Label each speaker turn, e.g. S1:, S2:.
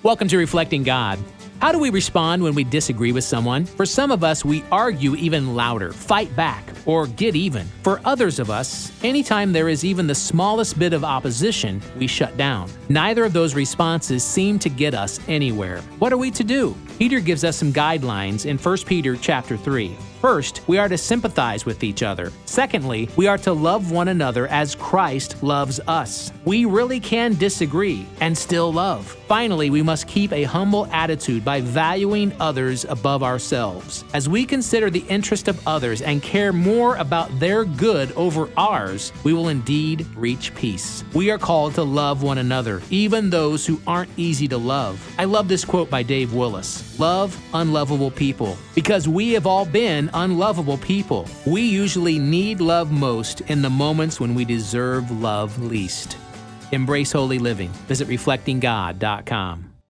S1: Welcome to Reflecting God. How do we respond when we disagree with someone? For some of us, we argue even louder, fight back, or get even. For others of us, anytime there is even the smallest bit of opposition, we shut down. Neither of those responses seem to get us anywhere. What are we to do? Peter gives us some guidelines in 1 Peter chapter 3. First, we are to sympathize with each other. Secondly, we are to love one another as Christ loves us. We really can disagree and still love. Finally, we must keep a humble attitude by valuing others above ourselves. As we consider the interest of others and care more about their good over ours, we will indeed reach peace. We are called to love one another, even those who aren't easy to love. I love this quote by Dave Willis. Love unlovable people, because we have all been unlovable people. We usually need love most in the moments when we deserve love least. Embrace holy living. Visit reflectinggod.com.